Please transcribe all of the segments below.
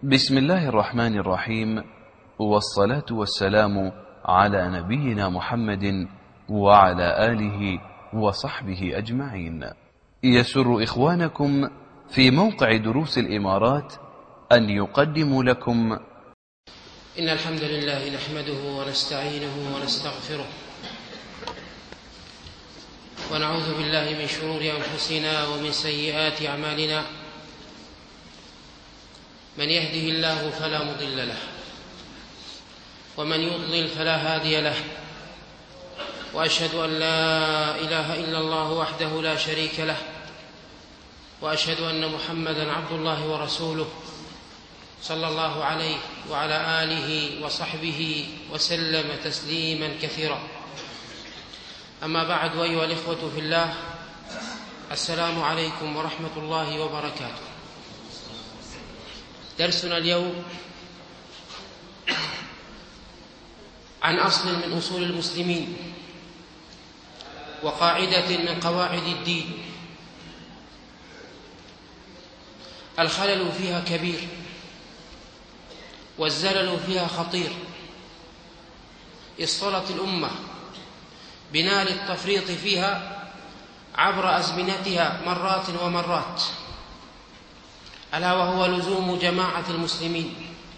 بسم الله الرحمن الرحيم، والصلاة والسلام على نبينا محمد وعلى آله وصحبه أجمعين. يسر إخوانكم في موقع دروس الإمارات أن يقدموا لكم إن الحمد لله نحمده ونستعينه ونستغفره ونعوذ بالله من شرور أنفسنا ومن سيئات أعمالنا. من يهده الله فلا مضل له ومن يضلل فلا هادي له، وأشهد أن لا إله إلا الله وحده لا شريك له، وأشهد أن محمدًا عبد الله ورسوله صلى الله عليه وعلى آله وصحبه وسلم تسليما كثيرا. أما بعد، أيها الإخوة في الله، السلام عليكم ورحمة الله وبركاته. درسنا اليوم عن أصل من أصول المسلمين وقاعدة من قواعد الدين الخلل فيها كبير والزلل فيها خطير. اصطلت الأمة بنار التفريط فيها عبر أزمنتها مرات ومرات، ألا وهو لزوم جماعة المسلمين.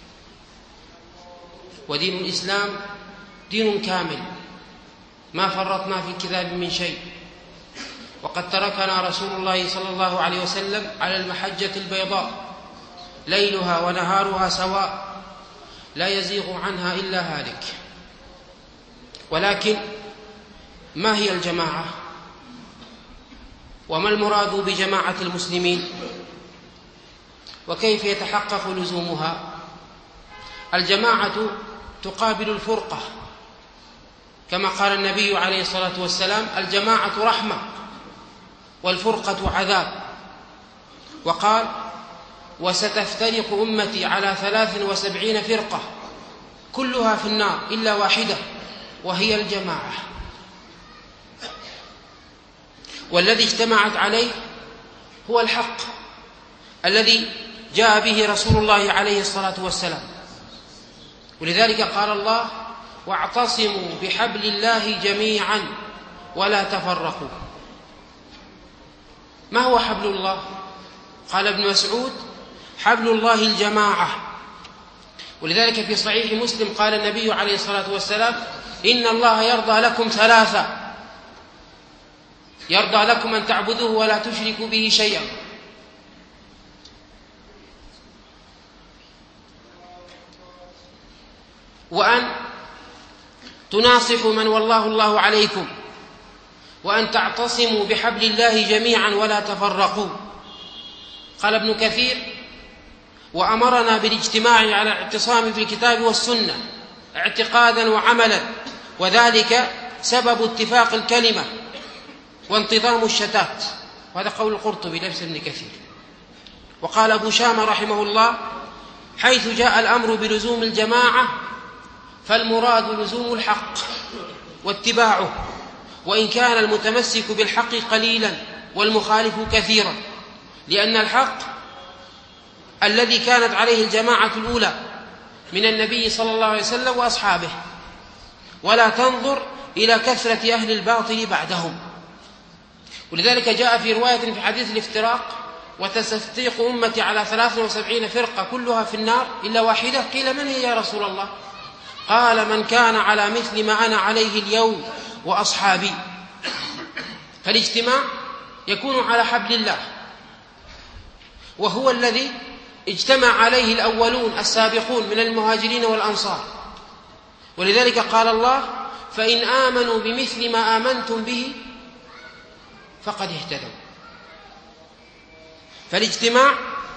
ودين الإسلام دين كامل، ما فرطنا في الكتاب من شيء، وقد تركنا رسول الله صلى الله عليه وسلم على المحجة البيضاء ليلها ونهارها سواء، لا يزيغ عنها إلا هالك. ولكن ما هي الجماعة؟ وما المراد بجماعة المسلمين؟ وكيف يتحقق لزومها؟ الجماعة تقابل الفرقة، كما قال النبي عليه الصلاة والسلام: الجماعة رحمة والفرقة عذاب. وقال: وستفترق أمتي على 73 فرقة كلها في النار إلا واحدة وهي الجماعة. والذي اجتمعت عليه هو الحق الذي جاء به رسول الله عليه الصلاة والسلام. ولذلك قال الله: واعتصموا بحبل الله جميعا ولا تفرقوا. ما هو حبل الله؟ قال ابن مسعود: حبل الله الجماعة. ولذلك في صحيح مسلم قال النبي عليه الصلاة والسلام: إن الله يرضى لكم ثلاثة: يرضى لكم أن تعبدوه ولا تشركوا به شيئا، وأن تناصحوا من والله الله عليكم، وأن تعتصموا بحبل الله جميعا ولا تفرقوا. قال ابن كثير: وأمرنا بالاجتماع على الاعتصام بالكتاب والسنة اعتقادا وعملا، وذلك سبب اتفاق الكلمة وانتظام الشتات. وهذا قول القرطبي ليس ابن كثير. وقال أبو شامة رحمه الله: حيث جاء الأمر بلزوم الجماعة فالمراد لزوم الحق واتباعه، وإن كان المتمسك بالحق قليلا والمخالف كثيرا، لأن الحق الذي كانت عليه الجماعة الأولى من النبي صلى الله عليه وسلم وأصحابه، ولا تنظر إلى كثرة أهل الباطل بعدهم. ولذلك جاء في رواية في حديث الافتراق: وتستفترق أمتي على 73 فرقة كلها في النار إلا واحدة. قيل: من هي يا رسول الله؟ قال: من كان على مثل ما أنا عليه اليوم وأصحابي. فالاجتماع يكون على حبل الله، وهو الذي اجتمع عليه الأولون السابقون من المهاجرين والأنصار. ولذلك قال الله: فإن آمنوا بمثل ما آمنتم به فقد اهتدوا. فالاجتماع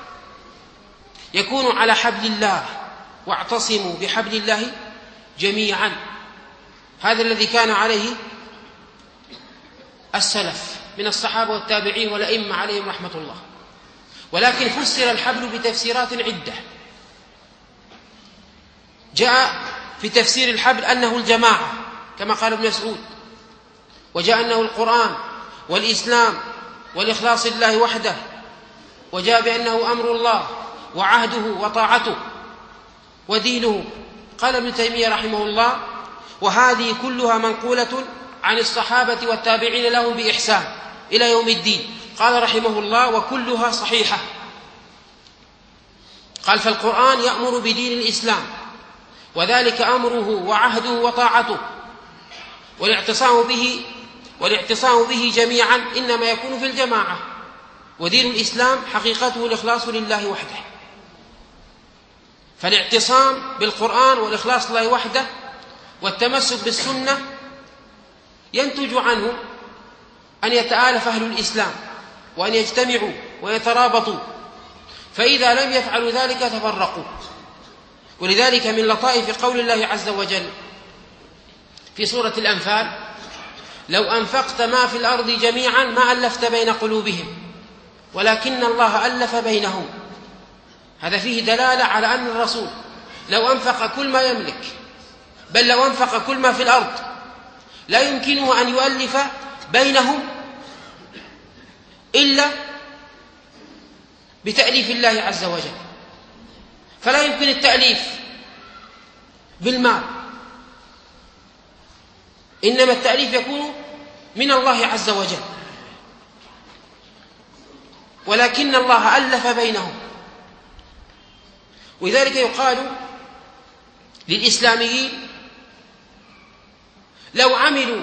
يكون على حبل الله، واعتصموا بحبل الله جميعا. هذا الذي كان عليه السلف من الصحابة والتابعين والأئمة عليهم رحمة الله. ولكن فسر الحبل بتفسيرات عدة. جاء في تفسير الحبل أنه الجماعة كما قال ابن مسعود، وجاء أنه القرآن والإسلام والإخلاص لله وحده، وجاء بأنه أمر الله وعهده وطاعته ودينه. قال ابن تيمية رحمه الله: وهذه كلها منقولة عن الصحابة والتابعين لهم بإحسان إلى يوم الدين. قال رحمه الله: وكلها صحيحة. قال: فالقرآن يأمر بدين الإسلام، وذلك أمره وعهده وطاعته، والاعتصام به جميعا إنما يكون في الجماعة. ودين الإسلام حقيقته الإخلاص لله وحده، فالاعتصام بالقرآن والإخلاص لله وحده والتمسك بالسنة ينتج عنه أن يتآلف أهل الإسلام وأن يجتمعوا ويترابطوا، فإذا لم يفعلوا ذلك تفرقوا. ولذلك من لطائف قول الله عز وجل في سورة الأنفال: لو أنفقت ما في الأرض جميعا ما ألفت بين قلوبهم ولكن الله ألف بينهم. هذا فيه دلالة على أن الرسول لو أنفق كل ما يملك، بل لو أنفق كل ما في الأرض، لا يمكنه أن يؤلف بينهم إلا بتأليف الله عز وجل. فلا يمكن التأليف بالمال، إنما التأليف يكون من الله عز وجل، ولكن الله ألف بينهم. ولذلك يقال للإسلاميين: لو عملوا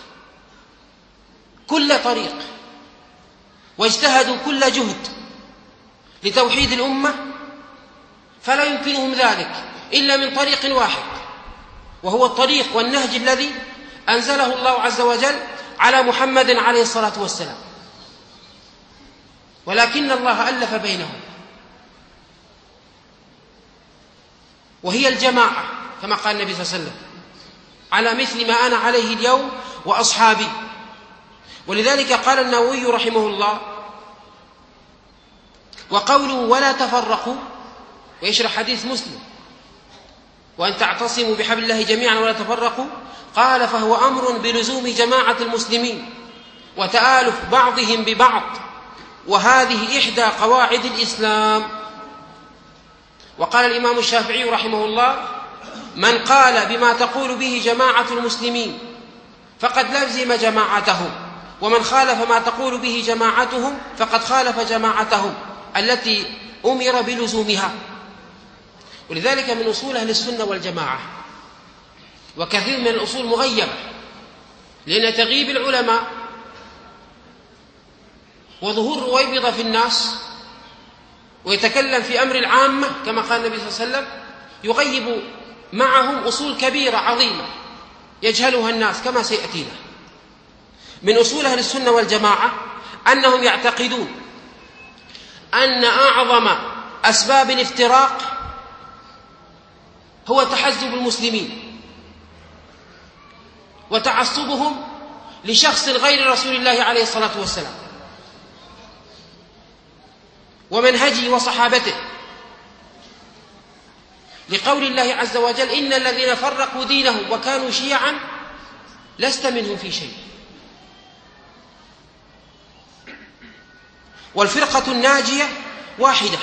كل طريق واجتهدوا كل جهد لتوحيد الأمة فلا يمكنهم ذلك إلا من طريق واحد، وهو الطريق والنهج الذي أنزله الله عز وجل على محمد عليه الصلاة والسلام، ولكن الله ألف بينهم، وهي الجماعة كما قال النبي صلى الله عليه وسلم: على مثل ما أنا عليه اليوم وأصحابي. ولذلك قال النووي رحمه الله: وقوله ولا تفرقوا، ويشرح حديث مسلم: وأن تعتصموا بحبل الله جميعا ولا تفرقوا، قال: فهو أمر بلزوم جماعة المسلمين وتآلف بعضهم ببعض، وهذه إحدى قواعد الإسلام. وقال الإمام الشافعي رحمه الله: من قال بما تقول به جماعة المسلمين فقد لزم جماعتهم، ومن خالف ما تقول به جماعتهم فقد خالف جماعتهم التي أمر بلزومها. ولذلك من أصول أهل السنة والجماعة، وكثير من الأصول مغيبة لأن تغيب العلماء وظهور رويبضة في الناس ويتكلم في أمر العامة كما قال النبي صلى الله عليه وسلم، يغيب معهم أصول كبيرة عظيمة يجهلها الناس كما سيأتينا. من أصول أهل السنة والجماعة أنهم يعتقدون أن أعظم أسباب الافتراق هو تحزب المسلمين وتعصبهم لشخص غير رسول الله عليه الصلاة والسلام ومنهجه وصحابته، لقول الله عز وجل: إن الذين فرقوا دينهم وكانوا شيعا لست منهم في شيء. والفرقة الناجية واحدة.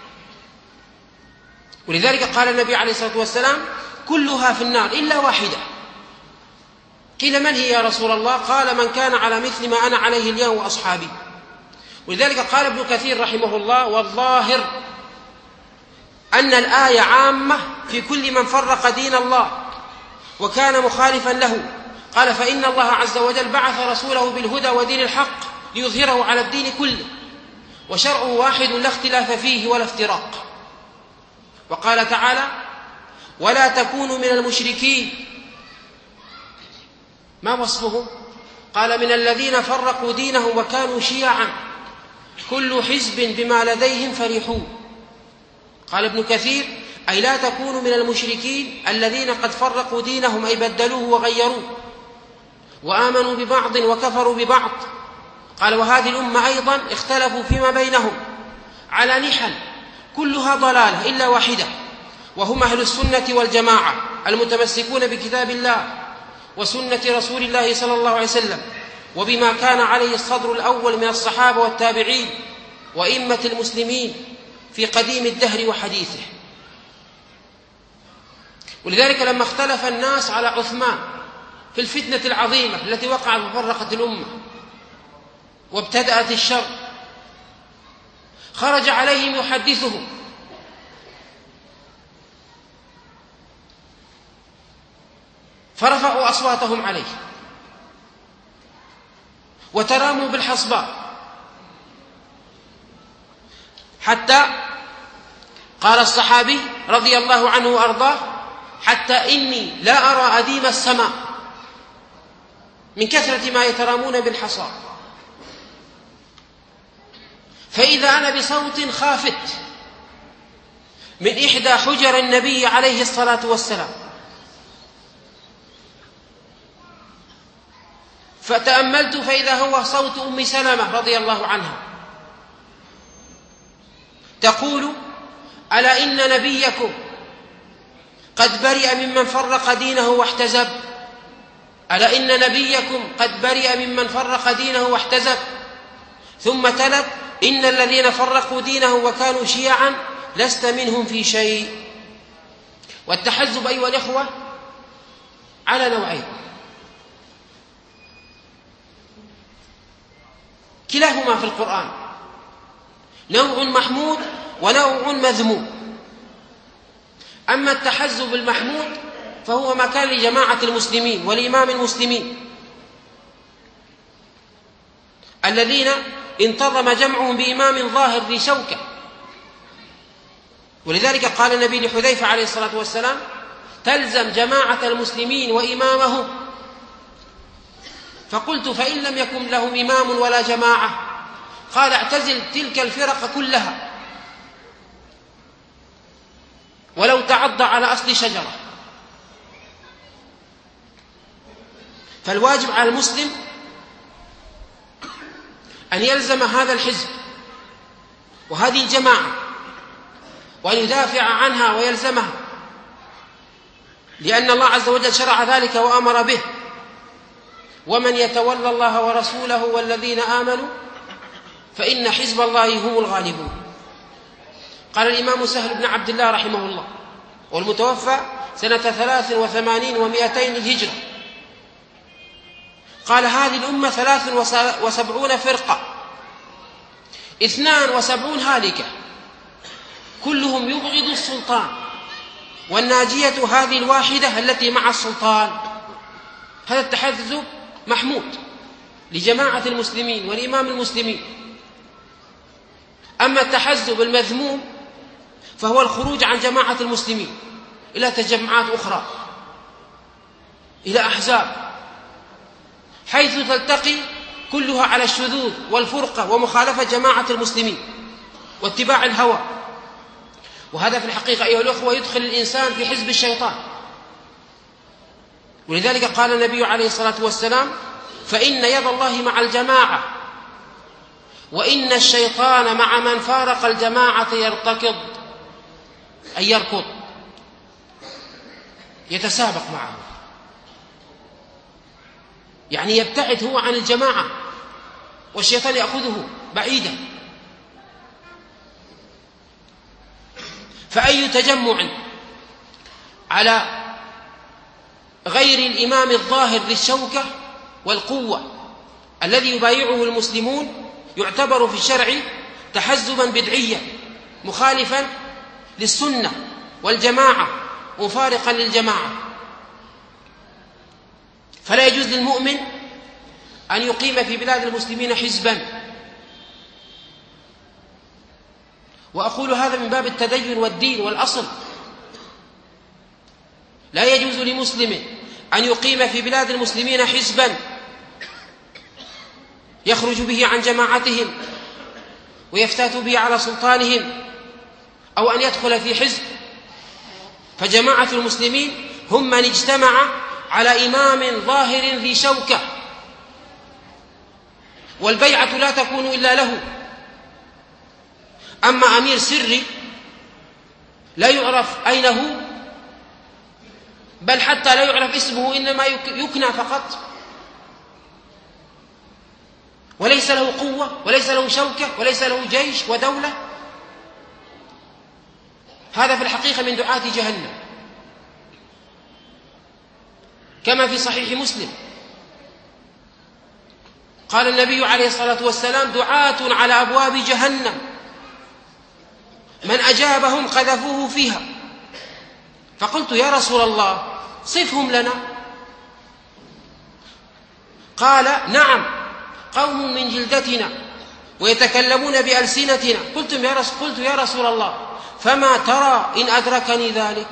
ولذلك قال النبي عليه الصلاة والسلام: كلها في النار إلا واحدة. قيل: من هي يا رسول الله؟ قال: من كان على مثل ما أنا عليه اليوم وأصحابي. ولذلك قال ابن كثير رحمه الله: والظاهر أن الآية عامة في كل من فرق دين الله وكان مخالفا له. قال: فإن الله عز وجل بعث رسوله بالهدى ودين الحق ليظهره على الدين كله، وشرعه واحد لا اختلاف فيه ولا افتراق. وقال تعالى: ولا تكونوا من المشركين. ما وصفهم؟ قال: من الذين فرقوا دينهم وكانوا شيعا كل حزب بما لديهم فرحون. قال ابن كثير: أي لا تكونوا من المشركين الذين قد فرقوا دينهم، أي بدلوه وغيروه وآمنوا ببعض وكفروا ببعض. قال: وهذه الأمة أيضا اختلفوا فيما بينهم على نحل كلها ضلالة إلا واحدة، وهم أهل السنة والجماعة المتمسكون بكتاب الله وسنة رسول الله صلى الله عليه وسلم، وبما كان عليه الصدر الأول من الصحابة والتابعين وإمة المسلمين في قديم الدهر وحديثه. ولذلك لما اختلف الناس على عثمان في الفتنة العظيمة التي وقعت وفرقت الأمة وابتدأت الشر، خرج عليهم يحدثهم، فرفعوا أصواتهم عليه وتراموا بالحصباء، حتى قال الصحابي رضي الله عنه وأرضاه: حتى إني لا أرى أديم السماء من كثرة ما يترامون بالحصى، فإذا أنا بصوت خافت من إحدى حجر النبي عليه الصلاة والسلام، فتأملت فإذا هو صوت أم سلمة رضي الله عنها تقول: ألا إن نبيكم قد برئ ممن فرق دينه واحتزب، ألا إن نبيكم قد برئ ممن فرق دينه واحتزب. ثم تلت: إن الذين فرقوا دينه وكانوا شيعا لست منهم في شيء. والتحزب أيها الإخوة على نوعين: كلاهما في القرآن، نوع محمود ونوع مذموم. أما التحزب المحمود فهو ما كان لجماعة المسلمين والإمام المسلمين الذين انتظم جمعهم بإمام ظاهر ذي شوكة. ولذلك قال النبي لحذيفة عليه الصلاة والسلام: تلزم جماعة المسلمين وإمامهم. فقلت: فإن لم يكن لهم إمام ولا جماعة؟ قال: اعتزل تلك الفرق كلها ولو تعض على أصل شجرة. فالواجب على المسلم أن يلزم هذا الحزب وهذه الجماعة وأن يدافع عنها ويلزمها، لأن الله عز وجل شرع ذلك وأمر به: ومن يتولى الله ورسوله والذين آمنوا فإن حزب الله هم الغالبون. قال الإمام سهل بن عبد الله رحمه الله، والمتوفى سنة 83 و200 الهجرة، قال: هذه الأمة 73 فرقة، 72 هالكة، كلهم يبغض السلطان، والناجية هذه الواحدة التي مع السلطان. هذا التحزب محمود لجماعة المسلمين والإمام المسلمين. أما التحزب المذموم فهو الخروج عن جماعة المسلمين إلى تجمعات أخرى، إلى أحزاب، حيث تلتقي كلها على الشذوذ والفرقة ومخالفة جماعة المسلمين واتباع الهوى. وهذا في الحقيقة أيها الأخوة يدخل الإنسان في حزب الشيطان. ولذلك قال النبي عليه الصلاة والسلام: فإن يد الله مع الجماعة وإن الشيطان مع من فارق الجماعة يرتكض، أي يركض، يتسابق معه، يعني يبتعد هو عن الجماعة والشيطان يأخذه بعيدا. فأي تجمع على غير الإمام الظاهر ذي الشوكة والقوة الذي يبايعه المسلمون يعتبر في الشرع تحزبا بدعيا مخالفا للسنة والجماعة مفارقا للجماعة. فلا يجوز للمؤمن أن يقيم في بلاد المسلمين حزبا. وأقول هذا من باب التدين والدين والأصل. لا يجوز لمسلم أن يقيم في بلاد المسلمين حزبا يخرج به عن جماعتهم ويفتات به على سلطانهم، أو أن يدخل في حزب. فجماعة المسلمين هم من اجتمع على إمام ظاهر ذي شوكة، والبيعة لا تكون إلا له. أما أمير سري لا يعرف أين هو، بل حتى لا يعرف اسمه، إنما يكنى فقط، وليس له قوة وليس له شوكة وليس له جيش ودولة، هذا في الحقيقة من دعاة جهنم، كما في صحيح مسلم قال النبي عليه الصلاة والسلام: دعاة على أبواب جهنم من أجابهم قذفوه فيها. فقلت: يا رسول الله صفهم لنا. قال: نعم، قوم من جلدتنا ويتكلمون بألسنتنا. قلت: يا رسول الله فما ترى إن أدركني ذلك؟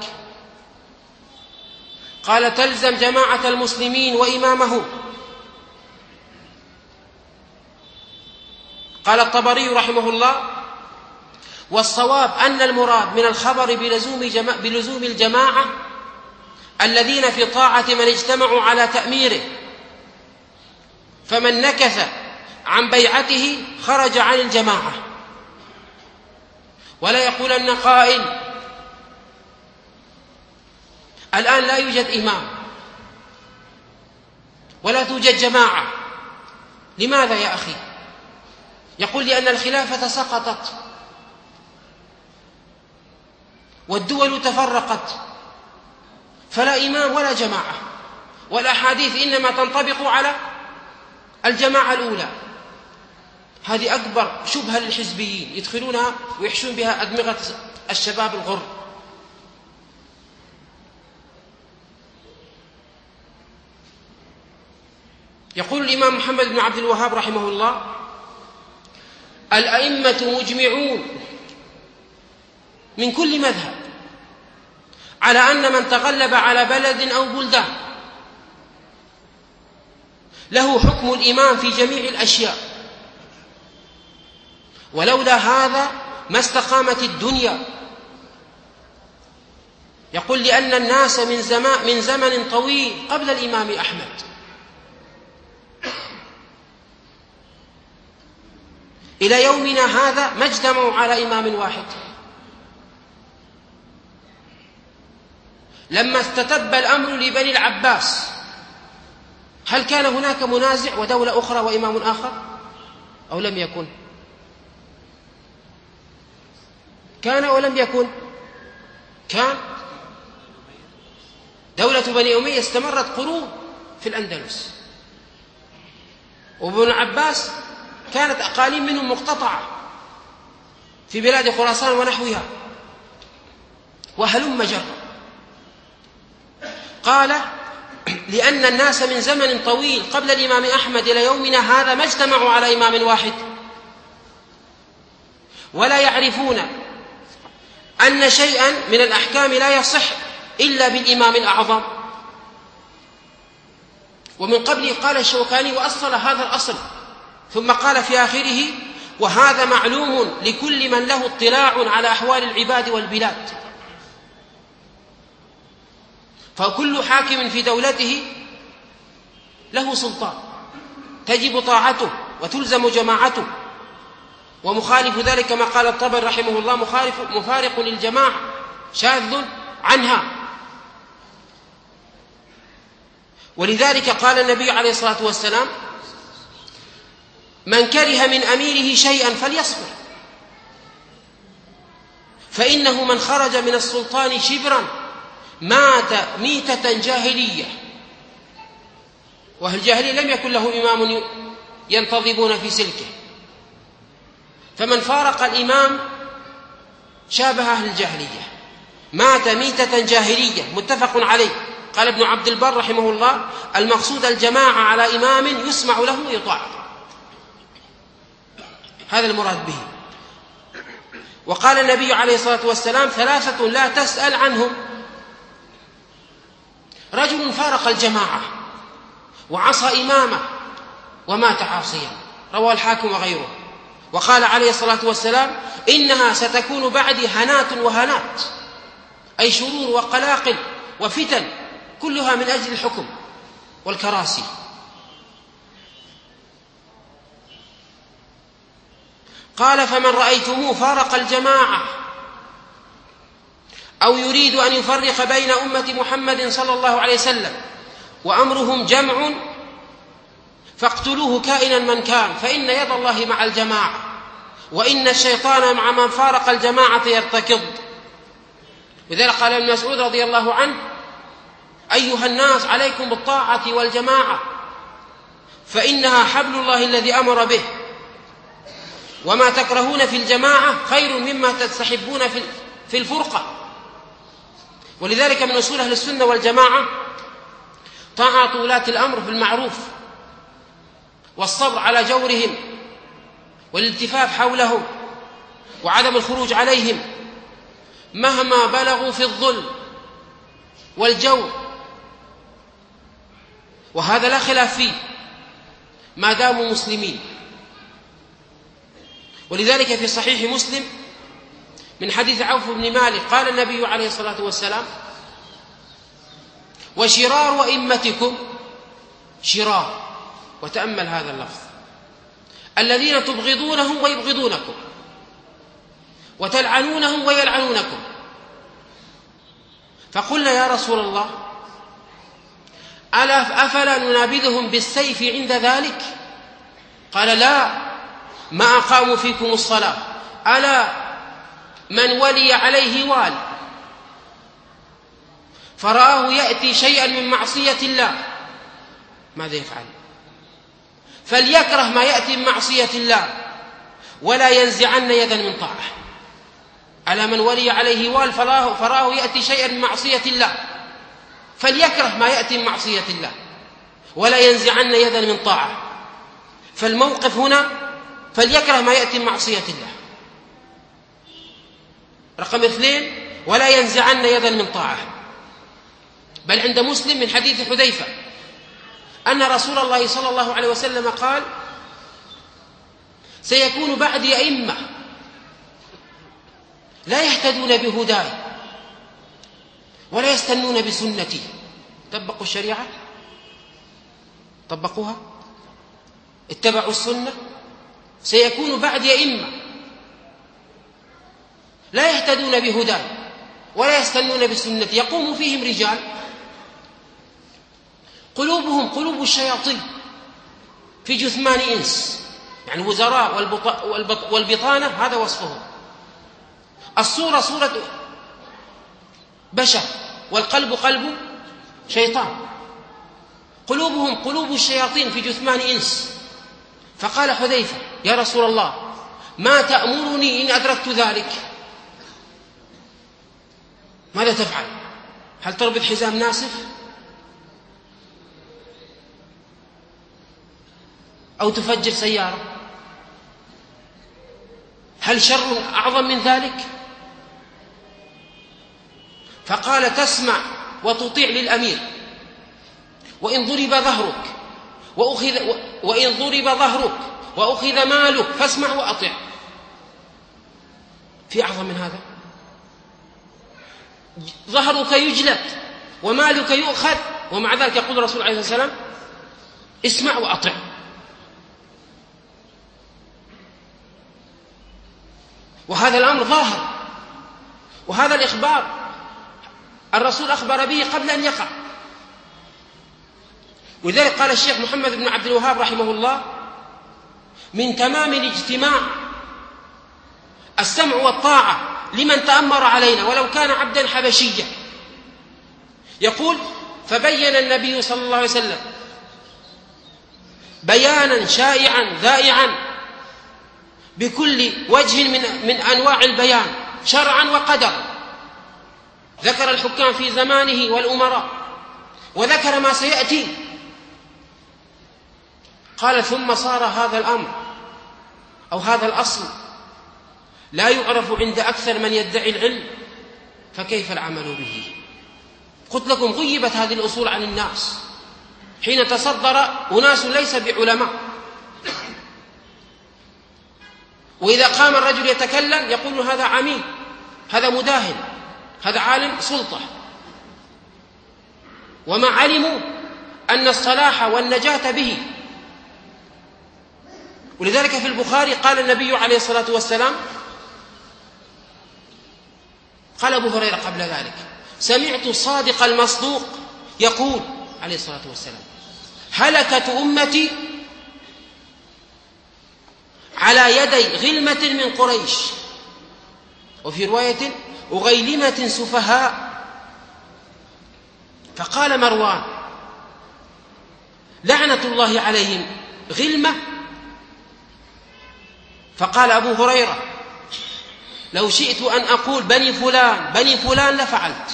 قال: تلزم جماعة المسلمين وإمامهم. قال الطبري رحمه الله: والصواب أن المراد من الخبر بلزوم الجماعة الذين في طاعة من اجتمعوا على تأميره، فمن نكث عن بيعته خرج عن الجماعة. ولا يقولن قائل: الآن لا يوجد إمام ولا توجد جماعة. لماذا يا أخي؟ يقول: لأن الخلافة سقطت والدول تفرقت، فلا إمام ولا جماعة، والأحاديث إنما تنطبق على الجماعة الأولى. هذه أكبر شبهة للحزبيين يدخلونها ويحشون بها أدمغة الشباب الغر. يقول الإمام محمد بن عبد الوهاب رحمه الله: الأئمة مجمعون من كل مذهب على أن من تغلب على بلد أو بلدان له حكم الإمام في جميع الأشياء، ولولا هذا ما استقامت الدنيا. يقول: لأن الناس من زمن طويل قبل الإمام أحمد إلى يومنا هذا ما اجتمعوا على إمام واحد. لما استتب الأمر لبني العباس هل كان هناك منازع ودولة أخرى وإمام آخر أو لم يكن؟ كان أو لم يكن؟ كان. دولة بني أمية استمرت قرون في الأندلس، وابن العباس كانت أقاليم منهم مقتطعة في بلاد خراسان ونحوها، وهلم جرا. قال: لأن الناس من زمن طويل قبل الإمام أحمد إلى يومنا هذا ما اجتمعوا على إمام واحد، ولا يعرفون أن شيئا من الأحكام لا يصح إلا بالإمام الأعظم. ومن قبله قال الشوكاني وأصل هذا الأصل، ثم قال في آخره: وهذا معلوم لكل من له اطلاع على أحوال العباد والبلاد. فكل حاكم في دولته له سلطان تجب طاعته وتلزم جماعته، ومخالف ذلك كما قال الطبري رحمه الله: مفارق للجماعة شاذ عنها. ولذلك قال النبي عليه الصلاة والسلام: من كره من أميره شيئا فليصبر، فإنه من خرج من السلطان شبرا مات ميتة جاهلية. وأهل الجاهلية لم يكن له إمام ينتظمون في سلكه، فمن فارق الإمام شابه أهل الجاهلية، مات ميتة جاهلية. متفق عليه. قال ابن عبد البر رحمه الله: المقصود الجماعة على إمام يسمع له ويطاع، هذا المراد به. وقال النبي عليه الصلاة والسلام: ثلاثة لا تسأل عنهم: رجل فارق الجماعة وعصى إمامه ومات عاصيا، رواه الحاكم وغيره. وقال عليه الصلاة والسلام: إنها ستكون بعدي هنات وهنات، أي شرور وقلاقل وفتن، كلها من أجل الحكم والكراسي. قال: فمن رأيتموه فارق الجماعة أو يريد أن يفرق بين أمة محمد صلى الله عليه وسلم وأمرهم جمع فاقتلوه كائنا من كان، فإن يد الله مع الجماعة، وإن الشيطان مع من فارق الجماعة يرتكض. لذلك قال ابن مسعود رضي الله عنه: أيها الناس عليكم بالطاعة والجماعة، فإنها حبل الله الذي أمر به، وما تكرهون في الجماعة خير مما تستحبون في الفرقة. ولذلك من أصول أهل السنة والجماعة طاعة ولاة الأمر في المعروف، والصبر على جورهم، والالتفاف حولهم، وعدم الخروج عليهم مهما بلغوا في الظلم والجور، وهذا لا خلاف فيه ما داموا مسلمين. ولذلك في صحيح مسلم من حديث عوف بن مالك قال النبي عليه الصلاة والسلام: وشرار أئمتكم شرار، وتأمل هذا اللفظ، الذين تبغضونهم ويبغضونكم، وتلعنونهم ويلعنونكم. فقلنا: يا رسول الله، أفلا ننابذهم بالسيف عند ذلك؟ قال: لا، ما أقاموا فيكم الصلاة. ألا من ولي عليه وال فرآه يأتي شيئا من معصية الله ماذا يفعل؟ فليكره ما يأتي من معصية الله ولا ينزعن يدا من طاعة. ألا من ولي عليه وال فرآه يأتي شيئا من معصية الله فليكره ما يأتي من معصية الله ولا ينزعن يدا من طاعة. فالموقف هنا فليكره ما يأتي من معصية الله. رقم 2: ولا ينزعن يدا من طاعة. بل عند مسلم من حديث حذيفة أن رسول الله صلى الله عليه وسلم قال: سيكون بعدي أئمة لا يهتدون بهداي ولا يستنون بسنتي. طبقوا الشريعة، طبقوها، اتبعوا السنة. سيكون بعدي أئمة لا يهتدون بهداي ولا يستنون بسنتي، يقوم فيهم رجال قلوبهم قلوب الشياطين في جثمان إنس، يعني وزراء والبطانة هذا وصفهم. الصورة صورة بشر والقلب قلب شيطان. قلوبهم قلوب الشياطين في جثمان إنس. فقال حذيفة: يا رسول الله، ما تأمرني إن أدركت ذلك؟ ماذا تفعل؟ هل تربط حزام ناسف أو تفجر سيارة؟ هل شر أعظم من ذلك؟ فقال: تسمع وتطيع للأمير، وإن ضرب ظهرك وأخذ مالك فاسمع وأطع. في أعظم من هذا؟ ظهرك يجلد ومالك يؤخذ، ومع ذلك يقول الرسول عليه الصلاة والسلام: اسمع وأطع. وهذا الأمر ظاهر، وهذا الإخبار الرسول أخبر به قبل أن يقع. ولذلك قال الشيخ محمد بن عبد الوهاب رحمه الله: من تمام الاجتماع السمع والطاعة لمن تأمر علينا ولو كان عبدا حبشيا. يقول: فبين النبي صلى الله عليه وسلم بيانا شائعا ذائعا بكل وجه من أنواع البيان شرعا وقدرا. ذكر الحكام في زمانه والأمراء، وذكر ما سيأتي. قال: ثم صار هذا الأمر أو هذا الأصل لا يعرف عند أكثر من يدعي العلم، فكيف العمل به؟ قلت لكم غيبت هذه الأصول عن الناس حين تصدر أناس ليس بعلماء. وإذا قام الرجل يتكلم يقول: هذا عميل، هذا مداهن، هذا عالم سلطة. وما علموا أن الصلاح والنجاة به. ولذلك في البخاري قال النبي عليه الصلاة والسلام، قال أبو هريرة قبل ذلك: سمعت الصادق المصدوق يقول عليه الصلاة والسلام: هلكت أمتي على يدي غلمة من قريش. وفي رواية: أغيلمة سفهاء. فقال مروان لعنة الله عليهم غلمة. فقال أبو هريرة لو شئت أن أقول بني فلان بني فلان لفعلت،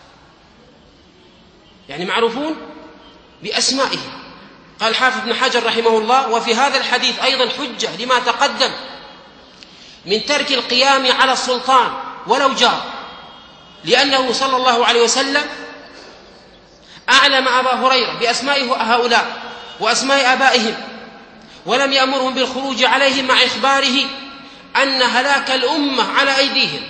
يعني معروفون بأسمائهم. قال حافظ بن حجر رحمه الله وفي هذا الحديث أيضا حجة لما تقدم من ترك القيام على السلطان ولو جار، لأنه صلى الله عليه وسلم أعلم أبا هريرة بأسماء هؤلاء وأسماء آبائهم، ولم يأمرهم بالخروج عليهم مع إخباره أن هلاك الأمة على أيديهم.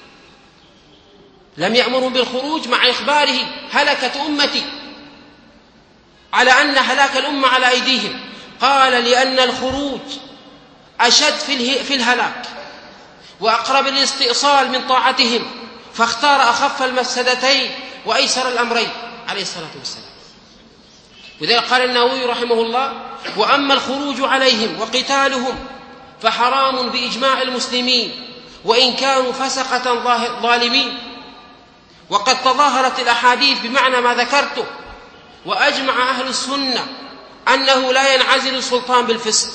لم يأمرهم بالخروج مع إخباره هلكت أمتي، على أن هلاك الأمة على أيديهم. قال لأن الخروج أشد في الهلاك وأقرب للاستئصال من طاعتهم، فاختار أخف المفسدتين وأيسر الأمرين عليه الصلاة والسلام. وذلك قال النووي رحمه الله وأما الخروج عليهم وقتالهم فحرام بإجماع المسلمين وإن كانوا فسقة ظالمين. وقد تظاهرت الأحاديث بمعنى ما ذكرته، وأجمع أهل السنة أنه لا ينعزل السلطان بالفسق،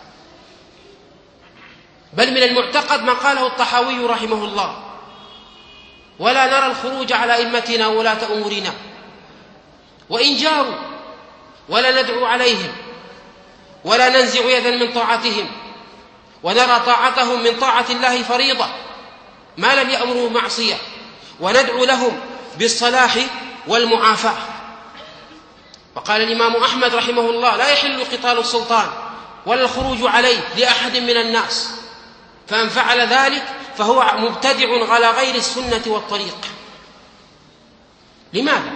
بل من المعتقد ما قاله الطحاوي رحمه الله ولا نرى الخروج على أئمتنا وولاة أمورنا وإن جاروا، ولا ندعو عليهم ولا ننزع يدا من طاعتهم، ونرى طاعتهم من طاعة الله فريضة ما لم يأمروا معصية، وندعو لهم بالصلاح والمعافاة. وقال الإمام أحمد رحمه الله لا يحل قتال السلطان ولا الخروج عليه لأحد من الناس، فمن فعل ذلك فهو مبتدع على غير السنة والطريق. لماذا؟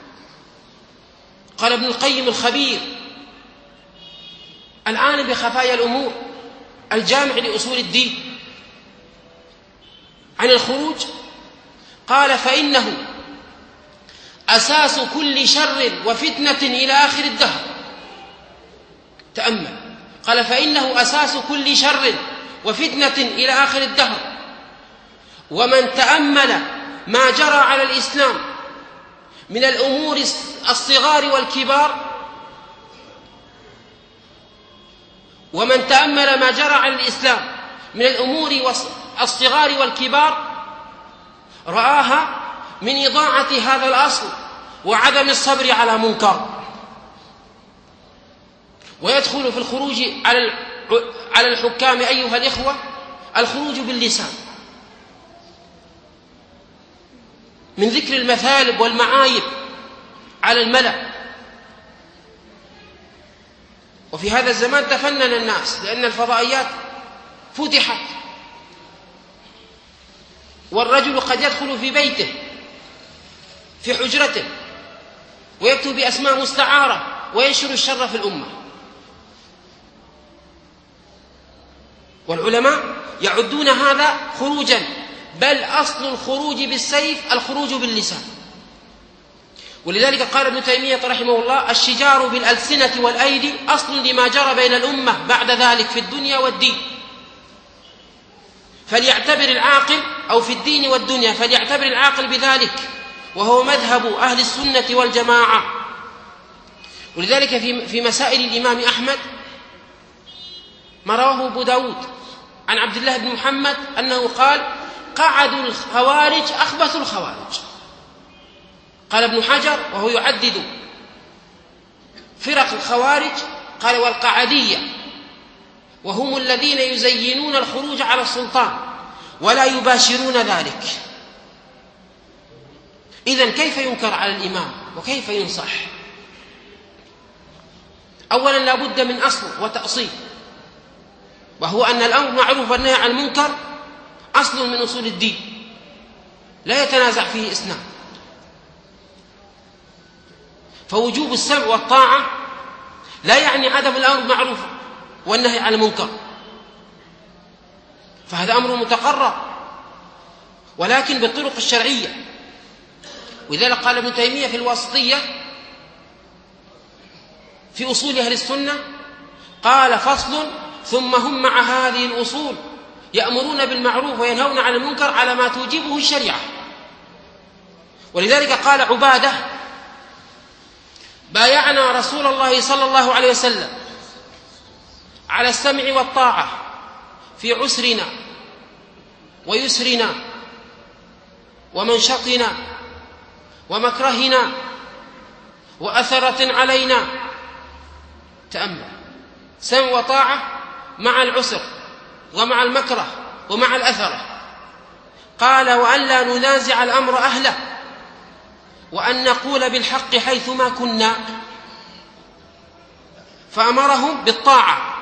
قال ابن القيم الخبير الآن بخفايا الأمور الجامع لأصول الدين عن الخروج، قال فإنه أساس كل شر وفتنة إلى آخر الدهر. تأمل، قال فإنه أساس كل شر وفتنة إلى آخر الدهر. ومن تأمل ما جرى على الإسلام من الأمور الصغار والكبار، ومن تأمل ما جرى على الإسلام من الأمور الصغار والكبار رآها من إضاعة هذا الأصل وعدم الصبر على منكر. ويدخل في الخروج على الحكام أيها الإخوة الخروج باللسان، من ذكر المثالب والمعايب على الملأ. وفي هذا الزمان تفنن الناس لأن الفضائيات فتحت، والرجل قد يدخل في بيته في حجرته ويكتب بأسماء مستعارة وينشر الشر في الأمة. والعلماء يعدون هذا خروجا، بل أصل الخروج بالسيف الخروج باللسان. ولذلك قال ابن تيمية رحمه الله الشجار بالألسنة والأيدي أصل لما جرى بين الأمة بعد ذلك في الدنيا والدين. فليعتبر العاقل أو في الدين والدنيا فليعتبر العاقل بذلك، وهو مذهب أهل السنة والجماعة. ولذلك في مسائل الإمام أحمد ما رواه أبو داود عن عبد الله بن محمد أنه قال قعدوا الخوارج أخبث الخوارج. قال ابن حجر وهو يعدد فرق الخوارج قال والقعدية، وهم الذين يزينون الخروج على السلطان ولا يباشرون ذلك. إذن كيف ينكر على الإمام وكيف ينصح؟ أولا لا بد من أصل وتأصيل، وهو أن الأمر معروف والنهي عن المنكر أصل من أصول الدين لا يتنازع فيه اثنان. فوجوب السمع والطاعة لا يعني عدم الأمر بالمعروف والنهي عن المنكر، فهذا أمر متقرر ولكن بالطرق الشرعية. ولذلك قال ابن تيمية في الواسطية في أصول أهل السنة قال فصل ثم هم مع هذه الأصول يأمرون بالمعروف وينهون عن المنكر على ما توجبه الشريعة. ولذلك قال عبادة: بايعنا رسول الله صلى الله عليه وسلم على السمع والطاعة في عسرنا ويسرنا ومنشطنا ومكرهنا وأثرة علينا. تأمل، سمع وطاعة مع العسر ومع المكره ومع الأثرة. قال: وأن لا ننازع الأمر أهله وأن نقول بالحق حيثما كنا. فأمرهم بالطاعة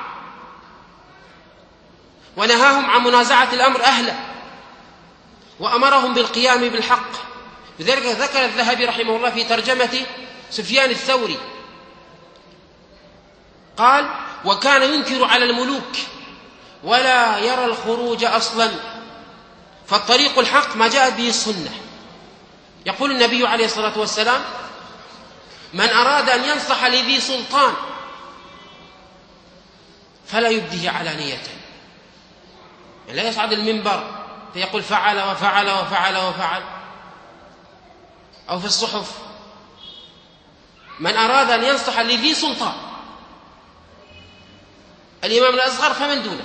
ونهاهم عن منازعة الأمر أهله وأمرهم بالقيام بالحق. لذلك ذكر الذهبي رحمه الله في ترجمة سفيان الثوري قال: وكان ينكر على الملوك ولا يرى الخروج أصلا، فالطريق الحق ما جاءت به السنة. يقول النبي عليه الصلاة والسلام: من أراد أن ينصح لذي سلطان فلا يبديه علانية، لا يصعد المنبر فيقول فعل وفعل وفعل وفعل، أو في الصحف. من أراد أن ينصح لذي سلطان، الإمام الأصغر فمن دونه.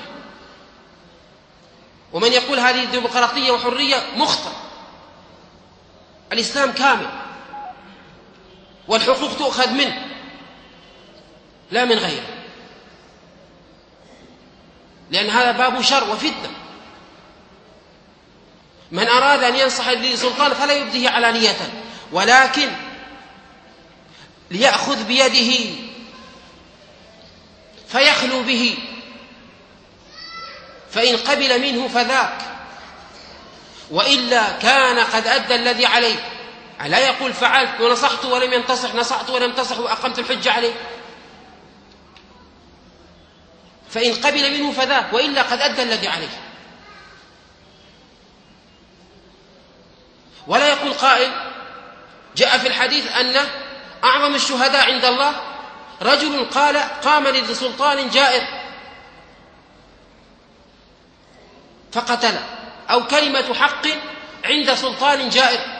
ومن يقول هذه ديمقراطية وحرية مخطئ. الإسلام كامل والحقوق تؤخذ منه لا من غيره، لأن هذا باب شر وفتنة. من أراد أن ينصح لذي سلطان فلا يبديه علانية، ولكن ليأخذ بيده فيخلو به، فإن قبل منه فذاك، وإلا كان قد أدى الذي عليه. لا يقول فعلت ونصحت ولم ينتصح، نصحت ولم ينتصح وأقمت الحجة عليه. فإن قبل منه فذاك، وإلا قد أدى الذي عليه. ولا يقول قائل: جاء في الحديث أن أعظم الشهداء عند الله رجل قام لذي سلطان جائر فقتله، أو كلمة حق عند سلطان جائر.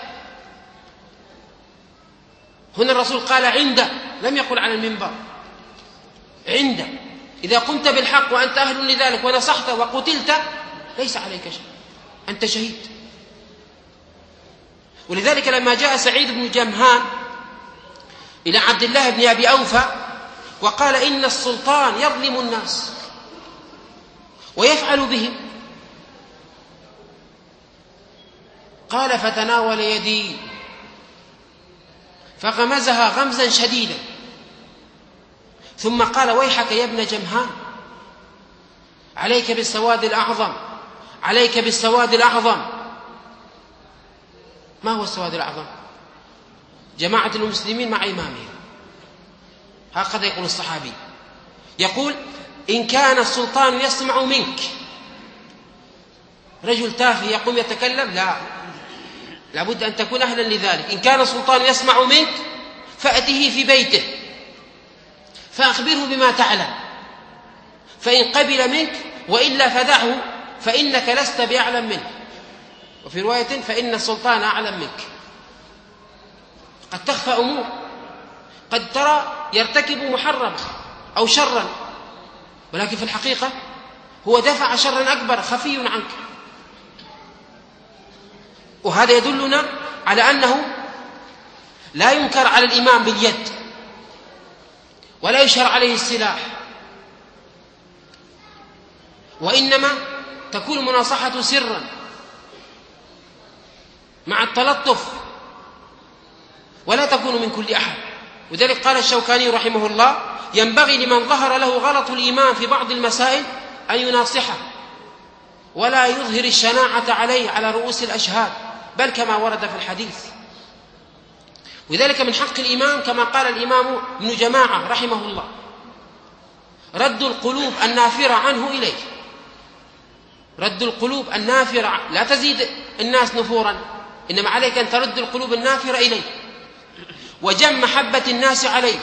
هنا الرسول قال عند، لم يقل على المنبر، عند. إذا قمت بالحق وأنت أهل لذلك ونصحت وقتلت ليس عليك شيء، أنت شهيد. ولذلك لما جاء سعيد بن جمهان إلى عبد الله بن أبي أوفى وقال: إن السلطان يظلم الناس ويفعل بهم، قال: فتناول يدي فغمزها غمزا شديدا، ثم قال: ويحك يا ابن جمهان، عليك بالسواد الأعظم، عليك بالسواد الأعظم. ما هو السواد الأعظم؟ جماعة المسلمين مع إمامهم. هكذا يقول الصحابي، يقول: إن كان السلطان يسمع منك، رجل تافه يقوم يتكلم، لا بد أن تكون أهلا لذلك. إن كان السلطان يسمع منك فأته في بيته فأخبره بما تعلم، فإن قبل منك وإلا فدعه، فإنك لست بأعلم منه. وفي رواية: فإن السلطان أعلم منك. قد تخفى أمور، قد ترى يرتكب محرما أو شرا، ولكن في الحقيقة هو دفع شرا أكبر خفي عنك. وهذا يدلنا على أنه لا ينكر على الإمام باليد ولا يشهر عليه السلاح، وإنما تكون مناصحة سرا مع التلطف، ولا تكون من كل أحد. وذلك قال الشوكاني رحمه الله: ينبغي لمن ظهر له غلط الإمام في بعض المسائل أن يناصحه ولا يظهر الشناعة عليه على رؤوس الأشهاد، بل كما ورد في الحديث. وذلك من حق الإمام كما قال الإمام ابن جماعة رحمه الله: رد القلوب النافرة عنه إليه. رد القلوب النافرة، لا تزيد الناس نفورا، إنما عليك أن ترد القلوب النافرة إليه، وجم محبة الناس عليه.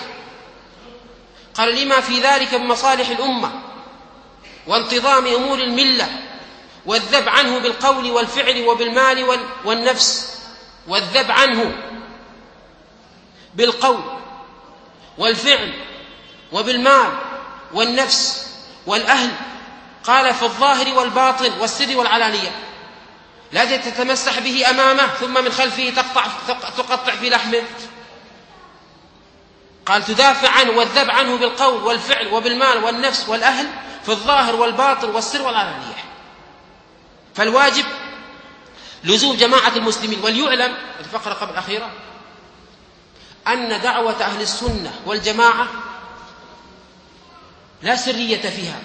قال: لما في ذلك بمصالح الأمة وانتظام أمور الملة والذب عنه بالقول والفعل وبالمال والنفس، والذب عنه بالقول والفعل وبالمال والنفس والأهل. قال في الظاهر والباطن والسر والعلانية، لا تتمسح به أمامه ثم من خلفه تقطع في لحمه. قال تدافع عنه والذب عنه بالقول والفعل وبالمال والنفس والأهل في الظاهر والباطن والسر والعلانية. فالواجب لزوم جماعة المسلمين. وليعلم الفقرة قبل الأخيرة أن دعوة أهل السنة والجماعة لا سرية فيها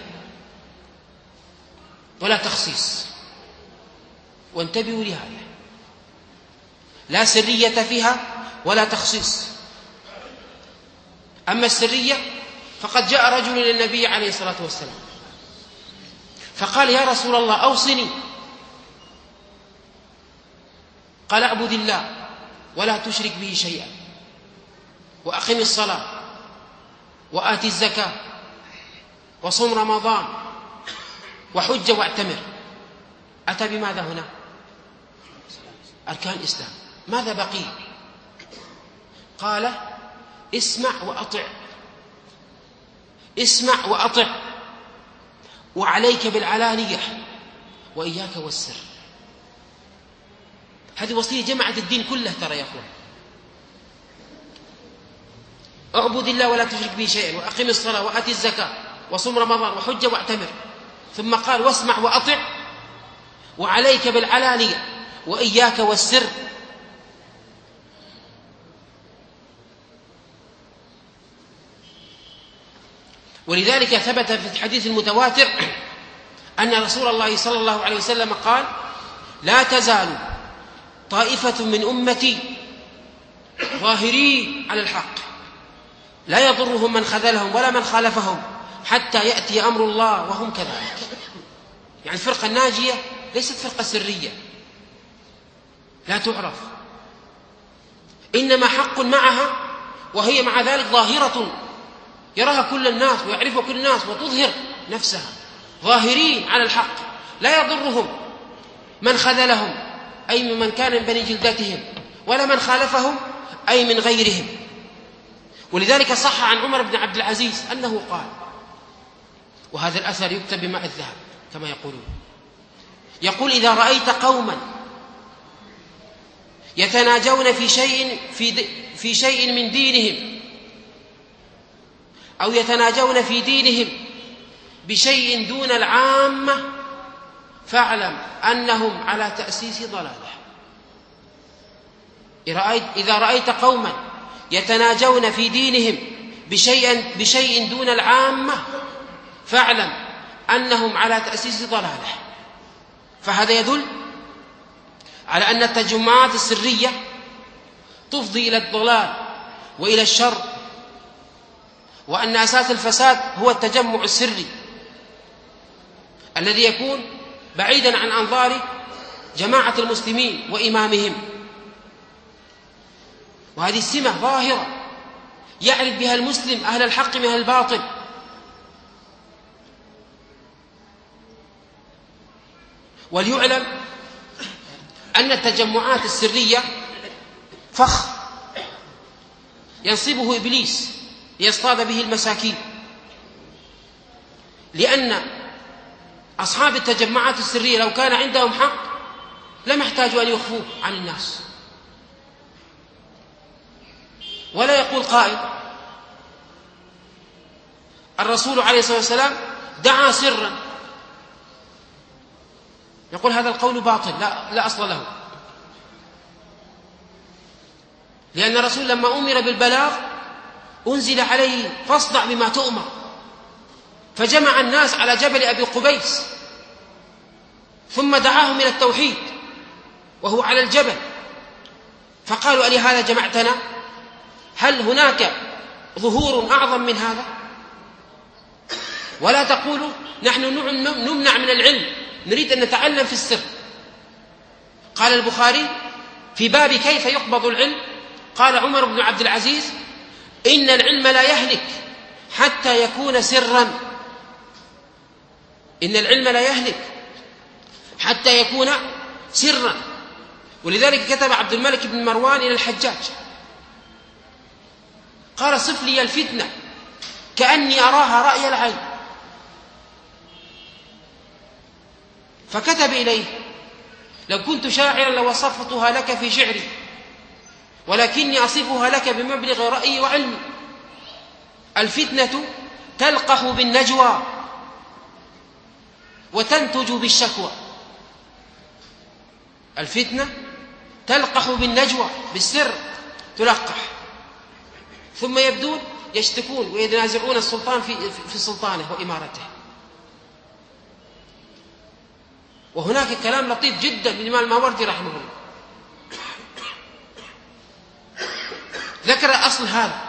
ولا تخصيص، وانتبهوا لهذا، لا سرية فيها ولا تخصيص. أما السرية فقد جاء رجل للنبي عليه الصلاة والسلام فقال: يا رسول الله أوصني. قال: اعبد الله ولا تشرك به شيئا، وأقم الصلاة، وآت الزكاة، وصم رمضان، وحج واعتمر. أتى بماذا هنا؟ أركان الإسلام. ماذا بقي؟ قال: اسمع وأطع، اسمع وأطع، وعليك بالعلانية وإياك والسر. هذه وصية جمعت الدين كله ترى يا أخوان. اعبد الله ولا تشرك به شيئا، وأقم الصلاة، وآت الزكاة، وصم رمضان، وحج واعتمر. ثم قال: واسمع وأطع، وعليك بالعلانية وإياك والسر. ولذلك ثبت في الحديث المتواتر أن رسول الله صلى الله عليه وسلم قال: لا تزال طائفة من أمتي ظاهرين على الحق لا يضرهم من خذلهم ولا من خالفهم حتى يأتي أمر الله وهم كذلك. يعني الفرقة الناجية ليست فرقة سرية لا تعرف، إنما حق معها، وهي مع ذلك ظاهرة يراها كل الناس ويعرفها كل الناس وتظهر نفسها. ظاهرين على الحق لا يضرهم من خذلهم، أي من كان من بني جلدتهم، ولا من خالفهم أي من غيرهم. ولذلك صح عن عمر بن عبد العزيز أنه قال، وهذا الأثر يكتب بماء الذهب كما يقولون، يقول: إذا رأيت قوما يتناجون في شيء من دينهم، أو يتناجون في دينهم بشيء دون العامة، فاعلم أنهم على تأسيس ضلالة. إذا رأيت قوما يتناجون في دينهم بشيء دون العامة، فاعلم أنهم على تأسيس ضلالة. فهذا يدل على أن التجمعات السرية تفضي إلى الضلال وإلى الشر، وأن أساس الفساد هو التجمع السري الذي يكون بعيدا عن أنظار جماعة المسلمين وإمامهم. وهذه السمة ظاهرة يعرف بها المسلم أهل الحق من أهل الباطل. وليعلم أن التجمعات السرية فخ ينصبه إبليس ليصطاد به المساكين، لأن أصحاب التجمعات السرية لو كان عندهم حق لم يحتاجوا أن يخفوه عن الناس. ولا يقول قائل: الرسول عليه الصلاة والسلام دعا سرا، يقول هذا القول باطل لا أصل له، لأن الرسول لما أمر بالبلاغ أنزل عليه فاصدع بما تؤمر، فجمع الناس على جبل أبي قبيس ثم دعاهم إلى التوحيد وهو على الجبل، فقالوا: ألهذا جمعتنا؟ هل هناك ظهور أعظم من هذا؟ ولا تقولوا نحن نمنع من العلم، نريد أن نتعلم في السر. قال البخاري في باب كيف يقبض العلم، قال عمر بن عبد العزيز: إن العلم لا يهلك حتى يكون سرا. إن العلم لا يهلك حتى يكون سرا. ولذلك كتب عبد الملك بن مروان إلى الحجاج قال: صف لي الفتنة كأني أراها رأي العين. فكتب إليه: لو كنت شاعرا لوصفتها لك في شعري، ولكني أصفها لك بمبلغ رأيي وعلمي. الفتنة تلقح بالنجوى وتنتج بالشكوى. الفتنة تلقح بالنجوى، بالسر تلقح، ثم يبدون يشتكون ويتنازعون السلطان في سلطانه وإمارته. وهناك كلام لطيف جدا من الإمام الماوردي رحمه الله، ذكر أصل هذا،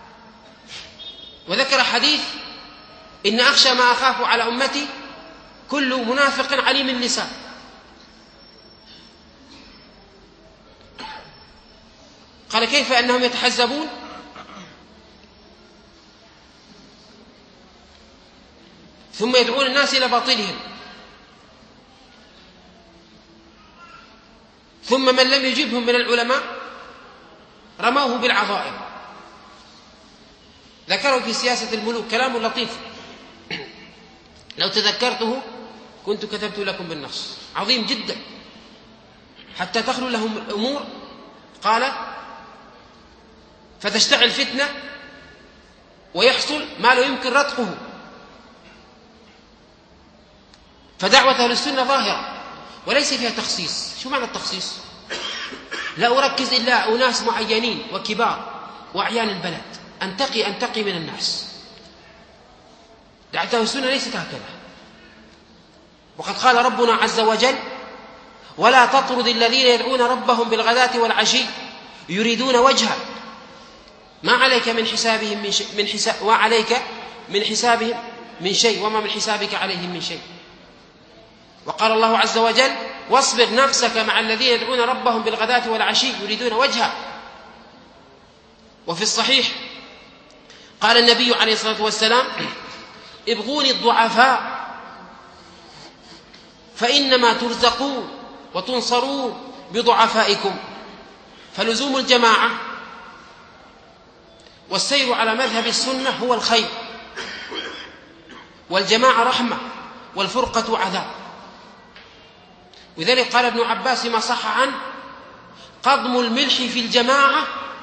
وذكر حديث: إن أخشى ما أخاف على أمتي كل منافق عليم اللسان. قال: كيف أنهم يتحزبون؟ ثم يدعون الناس إلى باطلهم، ثم من لم يجبهم من العلماء رموه بالعظائم. ذكروا في سياسة الملوك كلام لطيف، لو تذكرته كنت كتبت لكم بالنص، عظيم جدا حتى تخلو لهم الأمور. قال: فتشتعل فتنة ويحصل ما لا يمكن ردقه. فدعوة أهل السنة ظاهرة وليس فيها تخصيص. شو معنى التخصيص؟ لا أركز إلا أناس معينين وكبار وأعيان البلد، أنتقي من الناس. دعوة أهل السنة ليست هكذا. وقد قال ربنا عز وجل: ولا تطرد الذين يدعون ربهم بالغداة والعشي يريدون وجهه ما عليك من حسابهم من حسابهم من شيء وما من حسابك عليهم من شيء. وقال الله عز وجل: واصبر نفسك مع الذين يدعون ربهم بالغداة والعشي يريدون وجهه. وفي الصحيح قال النبي عليه الصلاة والسلام: ابغوني الضعفاء فإنما ترزقون وتنصرون بضعفائكم. فلزوم الجماعة والسير على مذهب السنة هو الخير، والجماعة رحمة والفرقة عذاب. وذلك قال ابن عباس ما صح عنه: قضم الملح في الجماعة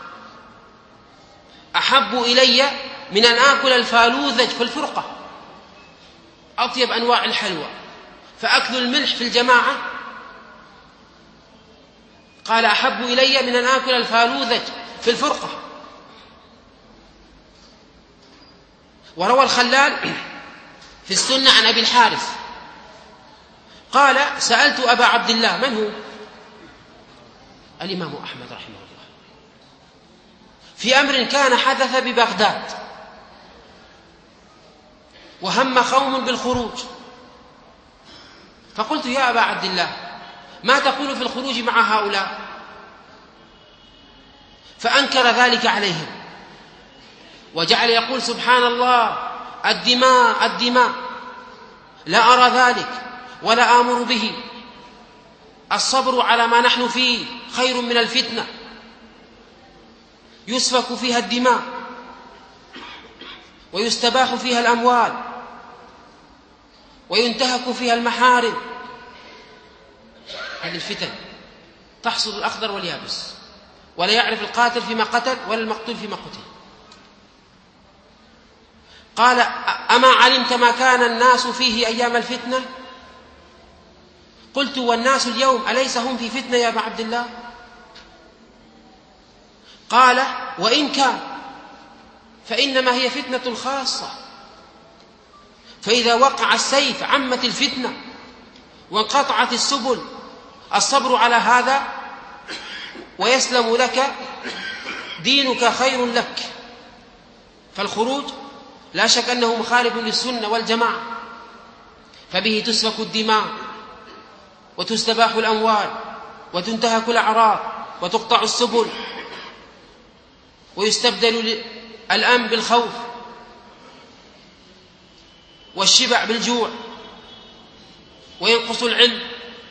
أحب إلي من أن آكل الفالوذج في الفرقة. أطيب أنواع الحلوى، فأكل الملح في الجماعة قال أحب إلي من أن آكل الفالوذج في الفرقة. وروى الخلال في السنة عن أبي الحارث قال: سألت أبا عبد الله. من هو؟ الإمام أحمد رحمه الله، في أمر كان حدث ببغداد وهم قوم بالخروج، فقلت: يا أبا عبد الله، ما تقول في الخروج مع هؤلاء؟ فأنكر ذلك عليهم وجعل يقول: سبحان الله، الدماء الدماء، لا أرى ذلك ولا آمر به. الصبر على ما نحن فيه خير من الفتنة، يسفك فيها الدماء ويستباح فيها الأموال وينتهك فيها المحارم. هذه الفتن تحصد الأخضر واليابس، ولا يعرف القاتل فيما قتل ولا المقتول فيما قتل. قال: أما علمت ما كان الناس فيه أيام الفتنة؟ قلت: والناس اليوم أليس هم في فتنة يا أبا عبد الله؟ قال: وإن كان فإنما هي فتنة خاصة، فإذا وقع السيف عمت الفتنة وانقطعت السبل. الصبر على هذا ويسلم لك دينك خير لك. فالخروج لا شك أنه مخالف للسنة والجماعة، فبه تسفك الدماء وتستباح الأموال وتنتهك الأعراض وتقطع السبل ويستبدل الأمن بالخوف والشبع بالجوع، وينقص العلم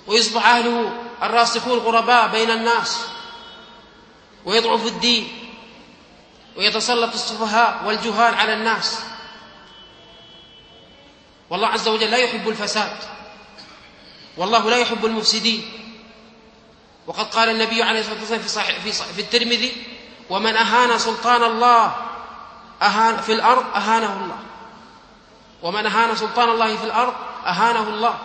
ويصبح أهله الراسخون غرباء بين الناس، ويضعف الدين، ويتسلط السفهاء والجهال على الناس. والله عز وجل لا يحب الفساد، والله لا يحب المفسدين. وقد قال النبي عليه الصلاة والسلام في الترمذي: ومن أهان سلطان الله في الأرض أهانه الله، ومن أهان سلطان الله في الأرض أهانه الله.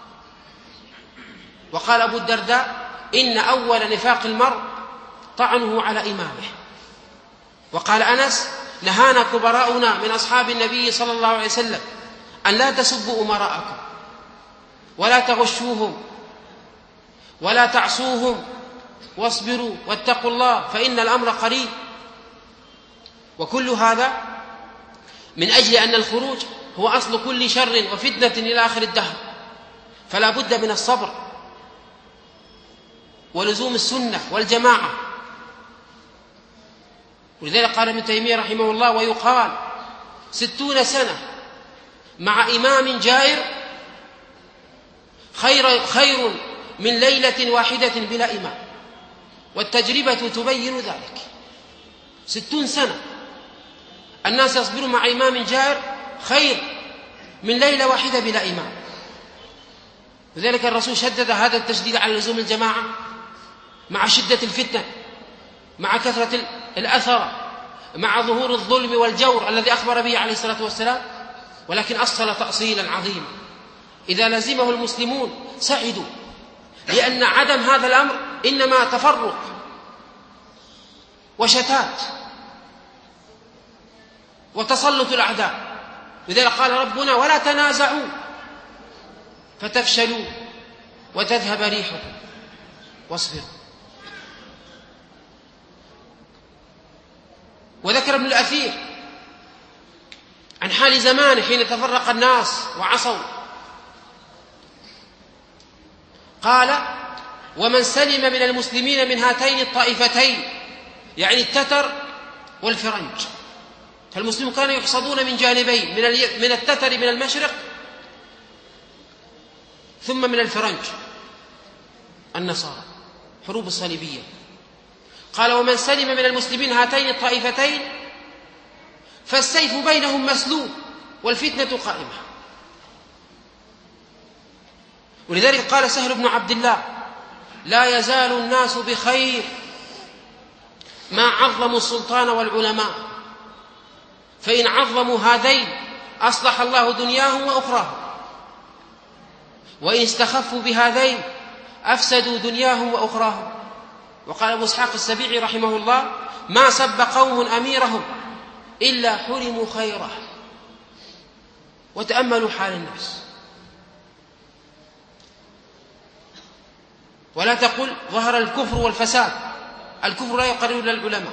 وقال أبو الدرداء: إن أول نفاق المرء طعنه على إمامه. وقال أنس: نهانا كبراؤنا من أصحاب النبي صلى الله عليه وسلم أن لا تسبوا أمراءكم ولا تغشوهم ولا تعصوهم واصبروا واتقوا الله فإن الأمر قريب. وكل هذا من أجل أن الخروج هو أصل كل شر وفتنة إلى آخر الدهر، فلا بد من الصبر ولزوم السنة والجماعة. ولذلك قال ابن تيمية رحمه الله: ويقال 60 سنة مع إمام جائر خير من ليلة واحدة بلا إمام، والتجربة تبين ذلك. 60 سنة الناس يصبرون مع إمام جائر خير من ليلة واحدة بلا إمام. لذلك الرسول شدد هذا التشديد على لزوم الجماعة مع شدة الفتنة، مع كثرة الأثر، مع ظهور الظلم والجور الذي أخبر به عليه الصلاة والسلام. ولكن أصل تأصيلا عظيما إذا لزمه المسلمون سعدوا، لأن عدم هذا الأمر إنما تفرق وشتات وتسلط الأعداء. لذلك قال ربنا: ولا تنازعوا فتفشلوا وتذهب ريحكم واصبروا. وذكر ابن الأثير عن حال زمانه حين تفرق الناس وعصوا، قال: ومن سلم من المسلمين من هاتين الطائفتين، يعني التتر والفرنج. فالمسلمون كانوا يحصدون من جانبين، من التتر من المشرق ثم من الفرنج النصارى، حروب الصليبية. قال: ومن سلم من المسلمين هاتين الطائفتين فالسيف بينهم مسلول والفتنة قائمة. ولذلك قال سهل بن عبد الله: لا يزال الناس بخير ما عظموا السلطان والعلماء، فإن عظموا هذين أصلح الله دنياهم وأخراهم، وإن استخفوا بهذين أفسدوا دنياهم وأخراهم. وقال أبو إسحاق السبيعي رحمه الله: ما سب قوم أميرهم إلا حرموا خيره. وتأملوا حال الناس، ولا تقل ظهر الكفر والفساد، الكفر لا يقرر إلا العلماء.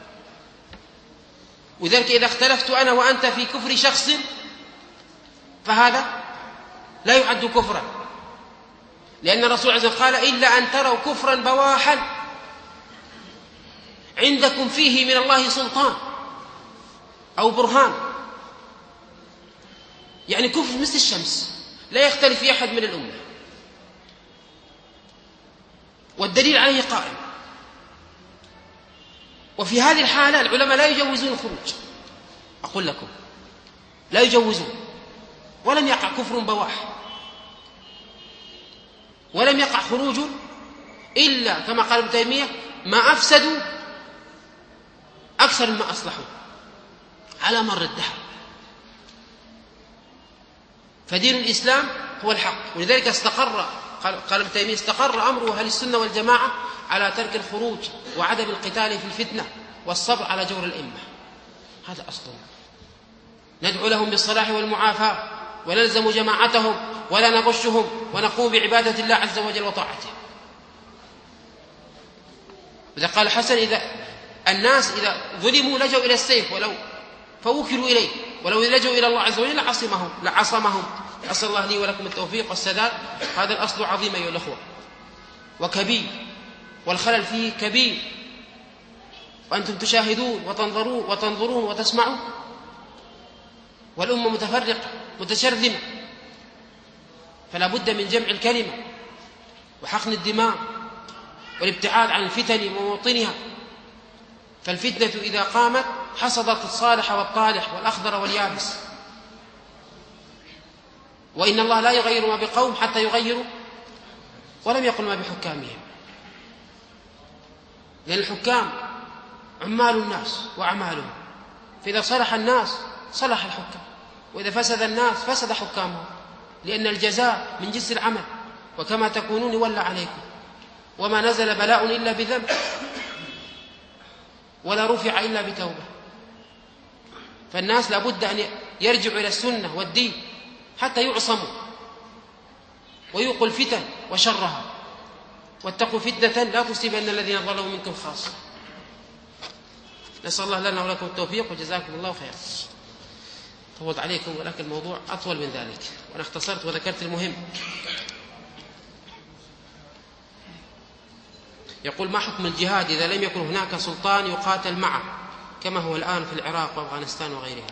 وذلك إذا اختلفت أنا وأنت في كفر شخص فهذا لا يعد كفرا، لأن الرسول عز وجل قال: إلا أن تروا كفرا بواحا عندكم فيه من الله سلطان أو برهان. يعني كفر مثل الشمس لا يختلف في أحد من الأمة، والدليل عليه قائم. وفي هذه الحالة العلماء لا يجوزون الخروج، أقول لكم لا يجوزون، ولم يقع كفر بواح، ولم يقع خروج إلا كما قال ابن تيمية: ما أفسدوا أكثر مما أصلحوا على مر الدهر. فدين الإسلام هو الحق. ولذلك قال ابن تيمية: استقر أمر أهل السنة والجماعة على ترك الخروج وعدم القتال في الفتنة والصبر على جور الأئمة. هذا أصلنا. ندعو لهم بالصلاح والمعافاة، ونلزم جماعتهم ولا نغشهم، ونقوم بعبادة الله عز وجل وطاعته. إذا قال الحسن: إذا الناس إذا ظلموا لجوا إلى السيف ولو فوكلوا إليه، ولو لجوا إلى الله عز وجل لعصمهم. أسأل الله لي ولكم التوفيق والسداد. هذا الأصل عظيم أيها الأخوة وكبير، والخلل فيه كبير، وأنتم تشاهدون وتنظرون وتسمعون، والأمة متفرقة متشرذمة، فلا بد من جمع الكلمة وحقن الدماء والابتعاد عن الفتن وموطنها. فالفتنة إذا قامت حصدت الصالح والطالح والأخضر واليابس. وإن الله لا يغير ما بقوم حتى يغيروا، ولم يقل ما بحكامهم، لأن الحكام عمال الناس وأعمالهم، فإذا صلح الناس صلح الحكام، وإذا فسد الناس فسد حكامهم، لأن الجزاء من جنس العمل، وكما تكونون يولى عليكم، وما نزل بلاء إلا بذنب، ولا رفع إلا بتوبة. فالناس لابد أن يرجعوا إلى السنة والدين حتى يعصموا ويوقوا الفتن وشرها. واتقوا فتنة لا تصيبن الذين ظلموا منكم خاصة. نسأل الله لنا ولكم التوفيق، وجزاكم الله خيرا. طولت عليكم، ولكن الموضوع أطول من ذلك، وأنا اختصرت وذكرت المهم. يقول: ما حكم الجهاد إذا لم يكن هناك سلطان يقاتل معه كما هو الآن في العراق وأفغانستان وغيرها؟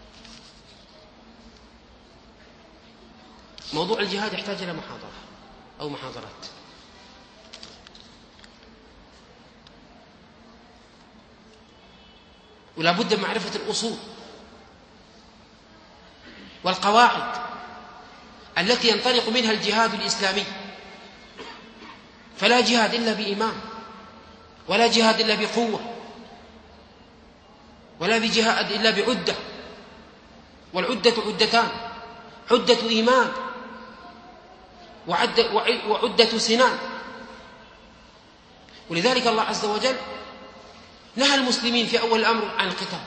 موضوع الجهاد يحتاج إلى محاضرة أو محاضرات. ولا بد من معرفة الأصول والقواعد التي ينطلق منها الجهاد الإسلامي. فلا جهاد إلا بإيمان، ولا جهاد إلا بقوة، ولا جهاد إلا بعدة. والعدة عدتان: عدة إيمان وعدة سنان. ولذلك الله عز وجل نهى المسلمين في أول الأمر عن القتال.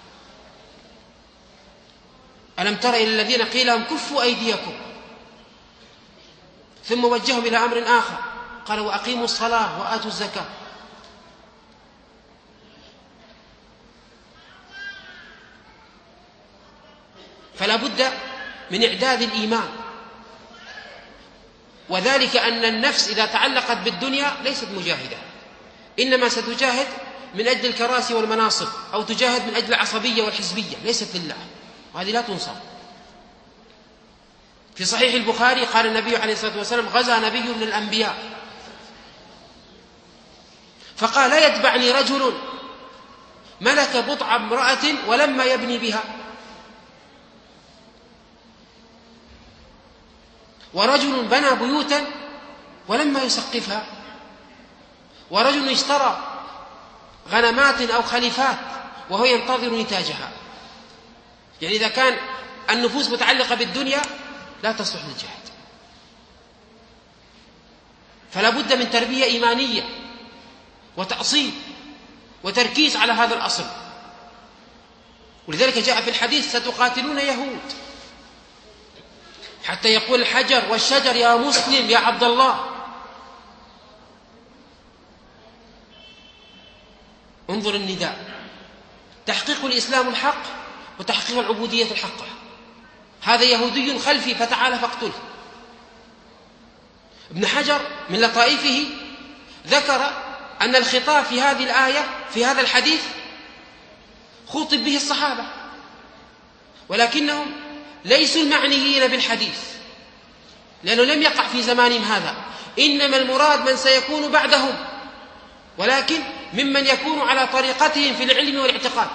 ألم تر إلى الذين قيل لهم كفوا أيديكم، ثم وجههم إلى أمر آخر، قال: وأقيموا الصلاة وآتوا الزكاة. فلا بد من إعداد الإيمان، وذلك أن النفس إذا تعلقت بالدنيا ليست مجاهدة، إنما ستجاهد من أجل الكراسي والمناصب، أو تجاهد من أجل العصبية والحزبية، ليست لله، وهذه لا تنصر. في صحيح البخاري قال النبي عليه الصلاة والسلام: غزا نبي من الأنبياء فقال: لا يتبعني رجل ملك بضع امرأة ولما يبني بها، ورجل بنى بيوتا ولما يسقفها، ورجل اشترى غنمات أو خليفات وهو ينتظر نتاجها. يعني إذا كان النفوس متعلقة بالدنيا لا تصلح للجهاد. فلا بد من تربية إيمانية وتأصيل وتركيز على هذا الأصل. ولذلك جاء في الحديث: ستقاتلون يهود حتى يقول الحجر والشجر يا مسلم يا عبد الله. انظر النداء: تحقيق الإسلام الحق وتحقيق العبودية الحقة. هذا يهودي خلفي فتعال فاقتله. ابن حجر من لطائفه ذكر أن الخطاب في هذه الآية في هذا الحديث خطب به الصحابة، ولكنهم ليسوا المعنيين بالحديث، لأنه لم يقع في زمانهم هذا، إنما المراد من سيكون بعدهم، ولكن ممن يكون على طريقتهم في العلم والاعتقاد.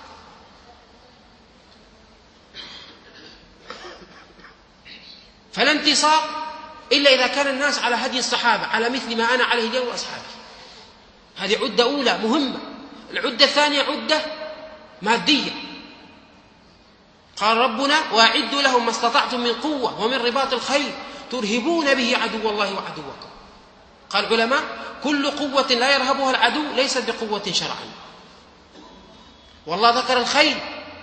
فلا انتصار إلا إذا كان الناس على هدي الصحابة، على مثل ما أنا عليه اليوم وأصحابي. هذه عدة أولى مهمة. العدة الثانية عدة مادية. قال ربنا: وأعدوا لهم ما استطعتم من قوة ومن رباط الخيل ترهبون به عدو الله وعدوكم. قال العلماء: كل قوة لا يرهبها العدو ليست بقوة شرعا. والله ذكر الخيل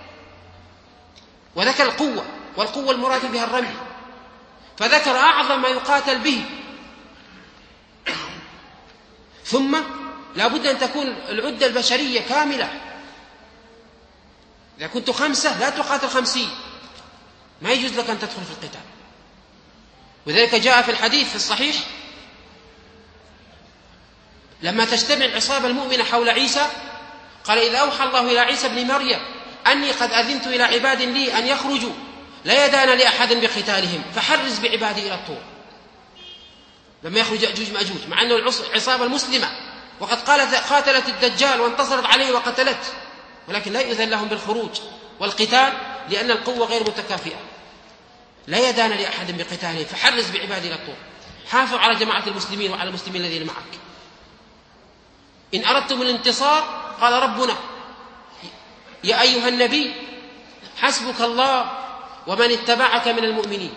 وذكر القوة، والقوة المراد بها الرمي، فذكر أعظم ما يقاتل به. ثم لا بد أن تكون العدة البشرية كاملة. إذا كنت 5 لا تقاتل 50، ما يجوز لك أن تدخل في القتال. وذلك جاء في الحديث في الصحيح: لما تجتمع العصابة المؤمنة حول عيسى، قال: إذا أوحى الله إلى عيسى بن مريم أني قد أذنت إلى عباد لي أن يخرجوا لا يدان لأحد بقتالهم فحرز بعبادي إلى الطور. لما يخرج يأجوج مأجوج، مع أنه العصابة المسلمة وقد قاتلت الدجال وانتصرت عليه وقتلته، ولكن لا يؤذن لهم بالخروج والقتال لأن القوة غير متكافئة، لا يدان لأحد بقتاله. فحرز بعبادي الطور، حافظ على جماعة المسلمين وعلى المسلمين الذين معك. إن أردتم الانتصار قال ربنا يا أيها النبي حسبك الله ومن اتبعك من المؤمنين.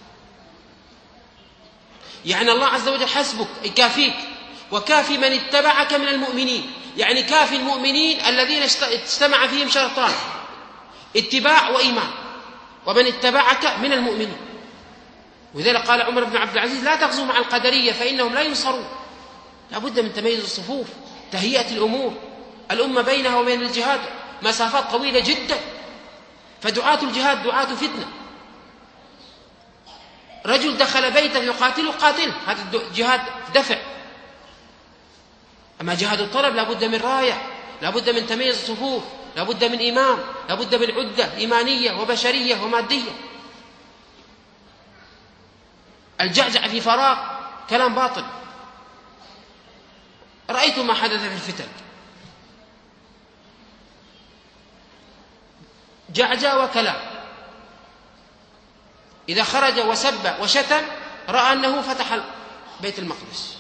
يعني الله عز وجل حسبك أي كافيك، وكافي من اتبعك من المؤمنين، يعني كافي المؤمنين الذين اجتمع فيهم شرطان: اتباع وإيمان، ومن اتبعك من المؤمنين. وذلك قال عمر بن عبد العزيز: لا تغزوا مع القدرية فإنهم لا ينصرون. لا بد من تمييز الصفوف، تهيئة الأمور. الأمة بينها وبين الجهاد مسافات طويلة جدا، فدعاة الجهاد دعاة فتنة. رجل دخل بيته يقاتله قاتله، هذا جهاد دفع. أما جهاد الطلب لا بد من راية، لا بد من تمييز الصفوف، لا بد من إمام، لا بد من عدة إيمانية وبشرية ومادية. الجعجع في فراغ كلام باطل. رأيت ما حدث في الفتن، جعجع وكلام. إذا خرج وسب وشتم رأى أنه فتح بيت المقدس،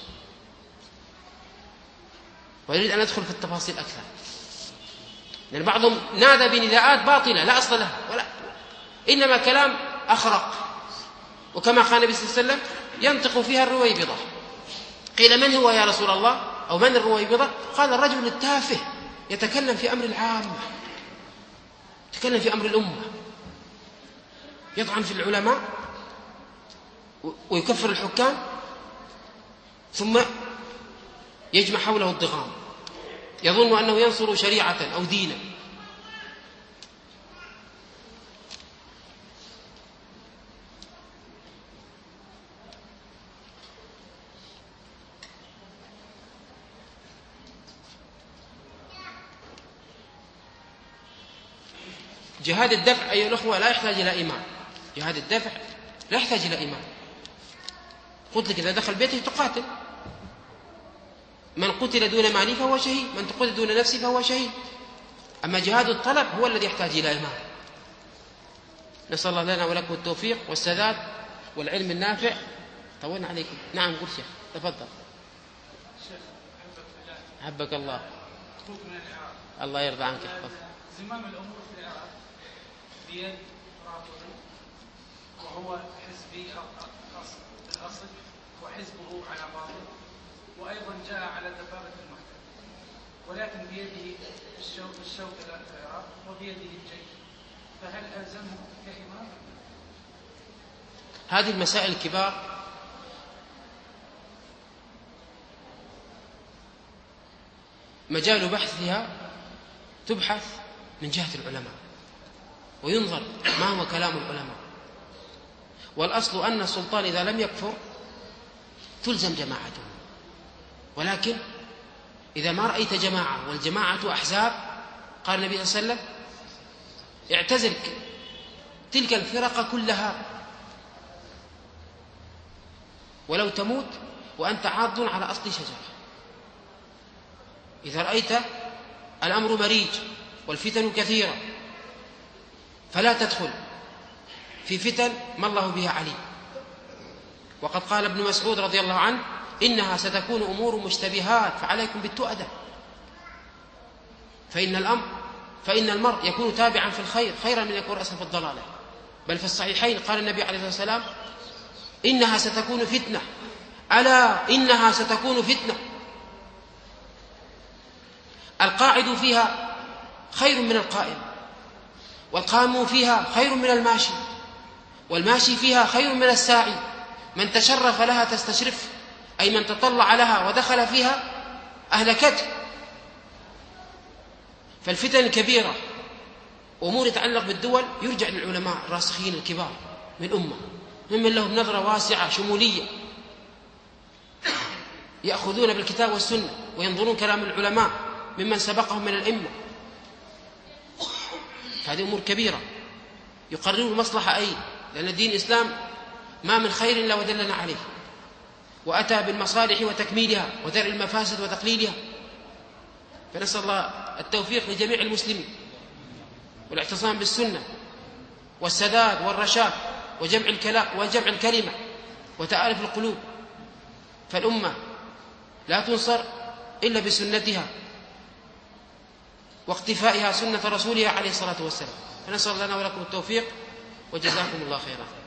ويريد أن أدخل في التفاصيل أكثر، لأن بعضهم نادى بنداءات باطلة لا أصل لها، إنما كلام أخرق. وكما قال النبي صلى الله عليه وسلم: ينطق فيها الرويبضة. قيل: من هو يا رسول الله؟ أو من الرويبضة؟ قال: الرجل التافه يتكلم في أمر العامة، يتكلم في أمر الأمة، يطعن في العلماء ويكفر الحكام، ثم يجمع حوله الضغام، يظن أنه ينصر شريعة أو دينا. جهاد الدفع أيها الأخوة لا يحتاج إلى إمام. جهاد الدفع لا يحتاج إلى إمام. قلت لك إذا دخل بيته تقاتل، من قتل دون ماله فهو شهيد، من قتل دون نفسه فهو شهيد. أما جهاد الطلب هو الذي يحتاج إلى إمام. نسأل الله لنا ولكم التوفيق والسداد والعلم النافع. طولنا عليكم. نعم قل شيخ، تفضل. حبك الله، الله يرضى عنك. زمام الأمور في العراق بيد رافضي، وهو حزبي الأصل، وحزبه على باطل، وأيضا جاء على دبابة المحكمة، ولكن بيده الشوكة في العراق وبيده الجيش، فهل ألزمه كإمام؟ هذه المسائل الكبار مجال بحثها تبحث من جهة العلماء، وينظر ما هو كلام العلماء. والأصل أن السلطان إذا لم يكفر تلزم جماعته، ولكن إذا ما رأيت جماعة والجماعة أحزاب، قال النبي صلى الله عليه وسلم: اعتزل تلك الفرق كلها ولو تموت وأنت عاض على أصل شجرة. إذا رأيت الأمر مريج والفتن كثيرة فلا تدخل في فتن ما الله بها عليم. وقد قال ابن مسعود رضي الله عنه: إنها ستكون أمور مشتبهات فعليكم بالتؤدة، فإن المرء يكون تابعا في الخير خيرا من يكون رأسا في الضلالة. بل في الصحيحين قال النبي عليه الصلاة والسلام: إنها ستكون فتنة، ألا إنها ستكون فتنة القاعد فيها خير من القائم، والقائم فيها خير من الماشي، والماشي فيها خير من الساعي. من تشرف لها تستشرف، أي من تطلع لها ودخل فيها أهلكته. فالفتن الكبيرة أمور يتعلق بالدول يرجع للعلماء الراسخين الكبار من الأمة، ممن لهم نظرة واسعة شمولية، يأخذون بالكتاب والسنة وينظرون كلام العلماء ممن سبقهم من الأئمة. هذه أمور كبيرة يقررون المصلحة، لأن دين الإسلام ما من خير إلا ودلنا عليه، وأتى بالمصالح وتكميلها ودرء المفاسد وتقليلها. فنسأل الله التوفيق لجميع المسلمين والاعتصام بالسنة والسداد والرشاد وجمع الكلمة وتآلف القلوب. فالأمة لا تنصر إلا بسنتها واقتفائها سنة رسولها عليه الصلاة والسلام. فنسأل لنا ولكم التوفيق وجزاكم الله خيرا.